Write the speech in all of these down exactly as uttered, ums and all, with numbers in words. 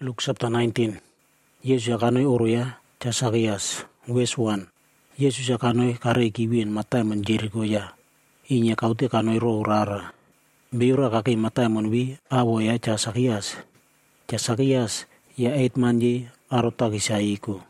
Luke chapter nineteen. Yesus yakanoi uruya Jasarias. Verse one. Yesus yakanoi karei kiwin matai mon Jericho ya. Inya kaute kanoi ro rara. Beura kakei matai mon wi awo ya Jasarias. Jasarias ya eight manje arota kisaiku.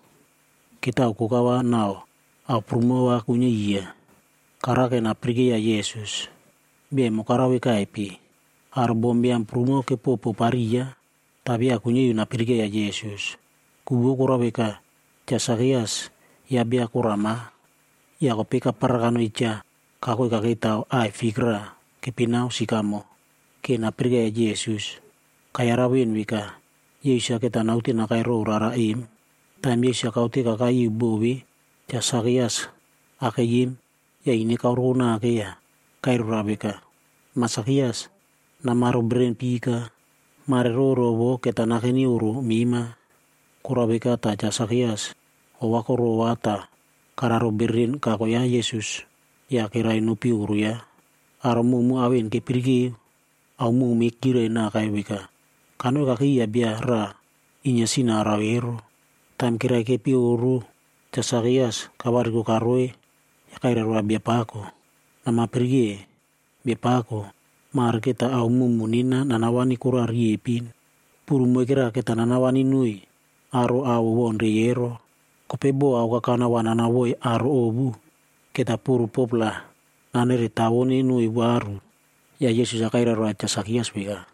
Kita ukukawa nao. Au prumowa kunya iya. Karake na prige ya Yesus. Bia mokarawe kaipi. Arbombiam prumo ke popo paria. Tapi akunya yuna pirge ya Yesus. Kubu kuraweka Jasarias ya bia kurama. Ya kopeka parakano icha. Kakoi kakitao ai fikra. Kepinao sikamo. Kena pirge ya Yesus. Kaya rawin wika. Yesus kita nauti na kairo rara im. Tam Yesus kauti kakai bowi. Jasarias akayim. Ya ini kau runa kaya. Kairo raweka. Masakias. Namaro bren pika. Marero robo ketanakeni uru mima. Kurabeka ta Jasarias. Owako rowata. Kararo berin kakoya Yesus. Ya kirai nupi uru ya. Aramumu awin ke pirgi. Aumu mikire na kaibeka. Kano kaki ya biara. Inya sina arawero. Tam kirai ke pi uru. Jasarias kabariku karoe. Ya kaira roa biapako. Nama pirgi. Biapako. Mar kita au mumunina nanawani kura riepin. Puru mwekera kita nanawani nui. Aro au wonde yero. Kopebo au kakana wananawoi aro obu. Kita puru popla. Nanere tawoni nui waru. Ya Yesus akaira roa Jasarias wika.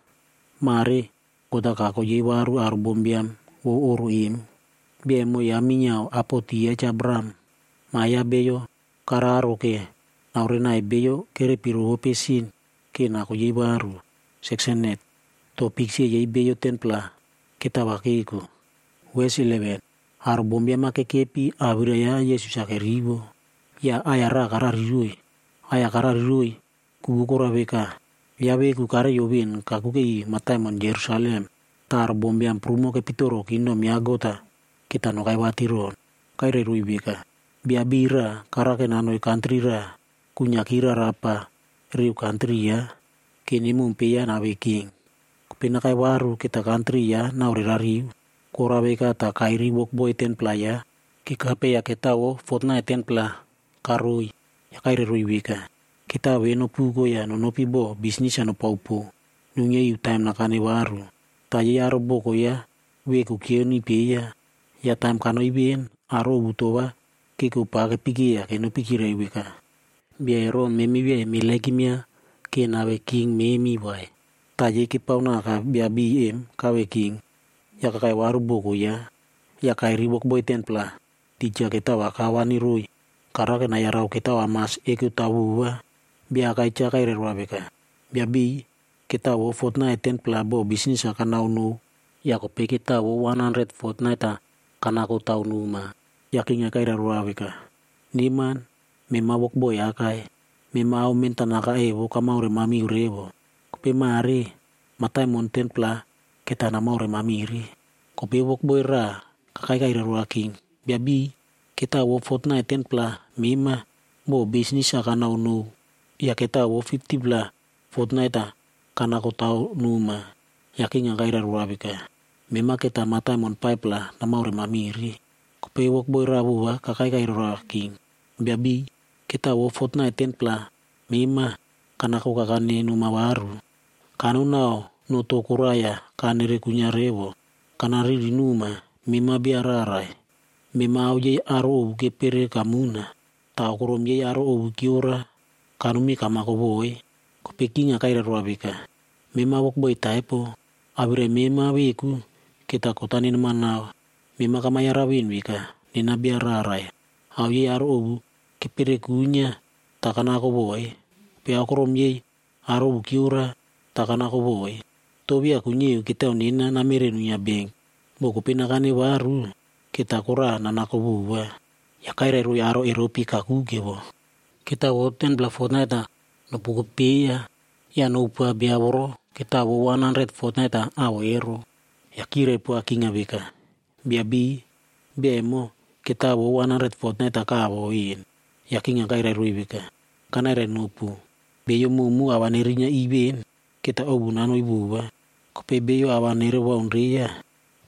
Mare kota kako ye waru aro bombiam. Wo uru im. Biemo ya minyao apoti ya cabram. Maya beyo kararo ke. Naurenai beyo kere piru pesin. Kena ko ye baru section net topik si ye beyo templa kita wakiku. Verse eleven. Har bombia make kepi abira ya Yesus akeribo ya ayara kararirui aya kararirui kubukura beka ya beku kare yobin kakuke matai mon Jerusalem tar bombiam prumo ke pitoro kino miagota kita no kai watiron kaire rui beka biabira karake nanoi country ra kunyakira rapa riu country ya kini mumpiya na wiking pinakai waru kita country ya na urirario kora beka ta kairi wok boy ten playa kikape ya ketawo fortnight ten pla karui ya kairi rui wika kita we no pugo ya no no pibo bisnis ya no paupo nunye yu time na kane waru ta ya aro boko ya we ku kioni peya ya time kano ibien aro butowa kiku pake pigi ya ke no pikire wika biero memi we milekimia ke nawe king memi wai taje ki pauna ka bia bm kawe king ya kai waru boko ya ya kai ribok boy templa tija kita wakawani rui karake na ya rau kita wa mas eku tawa bia kai cha kai rwa beka bia bi kita wo fortnight templa bo business kana unu ya ko pe kita wo one hundred fortnight kana ko taunu ma ya kinga kai rwa beka niman me mabok boy akai me mau minta naka evo kamaure mami urevo kope mari matai monten pla kita na maure mamiri kope wok boy ra kakai kai ra king biabi kita wo fortnight ten pla mima bo business akana unu ya kita wo fifty pla fortnight kana ko tau numa ya kinga kai ra bika mima kita matai mon pipe la na maure mamiri kope wok boy ra buwa kakai kai ra king biabi kita wo fortnight ten pla mima kana ko kakane numa waru kanu nao no to kuraya kanere kunya rewo kana riri numa mima biararai mima oje aro ke pere kamuna ta korom ye aro o kiora kanu mi kama ko boy ko pekinga kaira robika mima wok boy taipo abire mima wiku kita kotanin mana mima kama yarawin wika nina biararai au ye aro o kepere kunya takana ko boy pe akorom ye aro bukiura takana ko boy tobi akunye kita unina na mere nunya beng boko pinakane waru kita kora na nako buwa ya kaire ru aro eropi kakuge bo kita woten bla fortnight no pugo pia ya no pa biaworo kita wo one hundred fortnight awo ero ya kire po akinga beka biabi biemo kita wo one hundred fortnight ka wo in yakinga kaira ruibeka kana re nupu beyo mumu awanerinya iben kita obunano ibuwa kope beyo awanere wa unria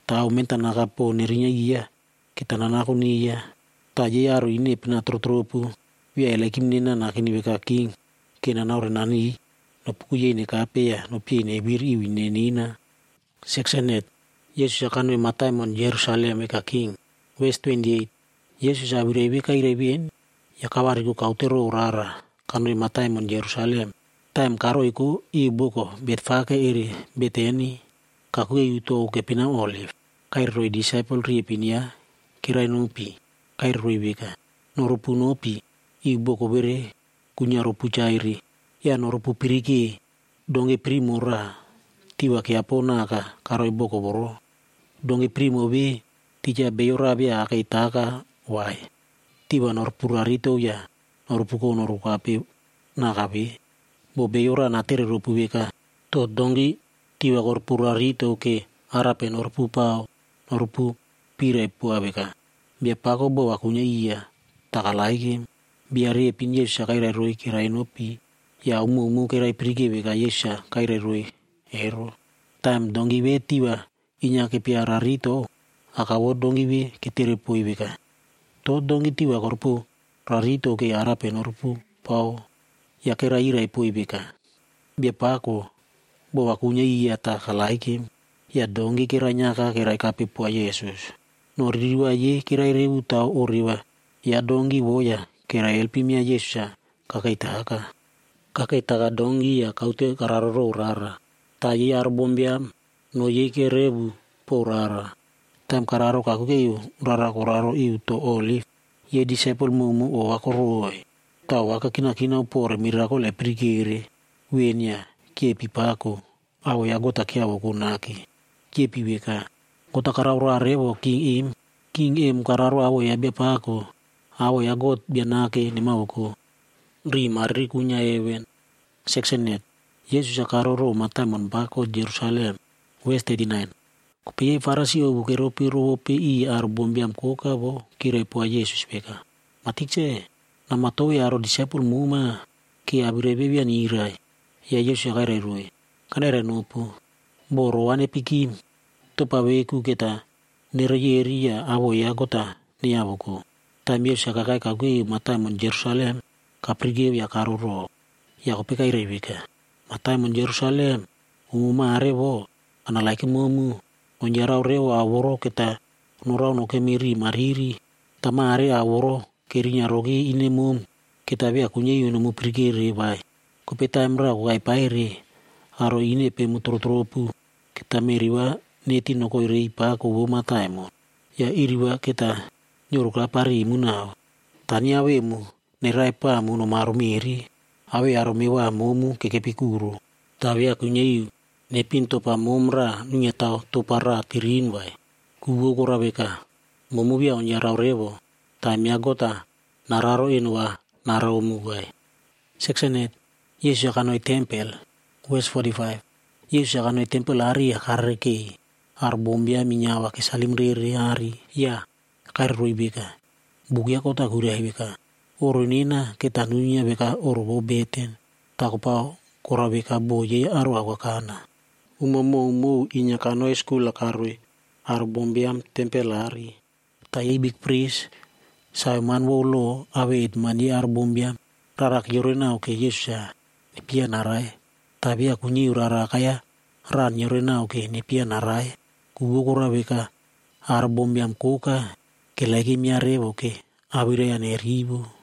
tau menta nakapo nerinya iya kita nanaku niya taje yaro ini pina trotropu via elekim nena nakini beka king kena naure nani no puye ne kape ya no pie ne biri wine nina sexenet Yesus akan matai mon Jerusalem beka king verse twenty-eight Yesus abire beka irebien ya kawariku kautero rara kanu matai mon Jerusalem time karo iku iboko betfake iri beteni kakue yuto kepina olive kairoi disciple ripinia kirai nupi kairoi beka norupu nopi iboko bere kunyarupu cairi ya norupu piriki donge primora tiwa ke aponaka karo iboko boro donge primo be tija beyora be akaitaka wai tiwa norupu rarito ya norupu ko norupu api nakabe bo beyora natere rupu beka to dongi tiwa korpu rarito ke arape norupu pao norupu pire pua beka bia pako bo wakunya iya takalaike biare pin Yesus kaira roi kirai nopi ya umu umu kirai prige beka Yesus kaira roi ero time dongi be tiwa inya ke piara rito akawo dongi be ketere pui beka to dongi tiwa korpu rarito ke arape norupu pao ya kira ira pui beka bia pako bo wakunya iya takalaike ya dongi kira nyaka kira kape pua Yesus no riwa ye kira rebu tau oriwa ya dongi boya kira elpimia Yesus kakaitaka kakaitaka dongi ya kaute kararo rara tayi arbombiam no ye kerebu porara tam kararo kakukeyu rara koraro iu to olive ye disciple mumu o wakoroi tau waka kina kina pore miracle e prigere wenya kepi pako awo ya gota kia wokunaki kepi beka gota kararo arewo king im king im kararo awo ya bepa ako awo ya got bianake ni mauko ri mari kunya ewen sexenet Yesus akaroro matamon bako Jerusalem verse thirty-nine kupi farasi o bukero piro pe i ar bombiam koka bo kire po Yesus beka matikche nama to ya ro disciple muma ki abirebe bian irai ya Yesus akare roi kanere nopo boro wane pikim topa weku kita nereyeri ya awo ya gota ni aboko tamir shakakai kagui matai mon Jerusalem kaprige ya karuro ya kopeka irebeka matai mon Jerusalem umuma arebo analaiki momu onjara rewo aworo kita nurau no kemiri mariri tamare aworo kerinya rogi ine mum kita be akunye yuno mu prigere bai kopeta emra ugai paire aro ine pe mutrotropu kita meriwa neti no koi rei pa ko bo mataimo ya iriwa kita nyorukla pari munao tania wemu nerai pa mu no maru meri awe aro mewa momu kekepikuru tawe akunye yu ne pinto pa momra nunya tau to para tirin bai kubo korabeka momu bia onyara revo tamia gota nararo enwa narao mu bai sexenet Yesus akanoi tempel verse forty-five Yesus akanoi tempel ari akareke arbombia minyawa ke salim rere ari ya karroi beka bugia kota guria beka oronina ketanunya beka orobo beten takopa korabeka boye aro awakana umomo umo inya kanoi school akaroi arbombiam tempel ari tayi big priest Simon wolo awet mani arbombiam rarak yorena oke Yesus pia narai tapi aku nyi rara kaya ran yorena oke ni pia narai kubo korabeka arbombiam koka kelagi miare oke abire ya neribu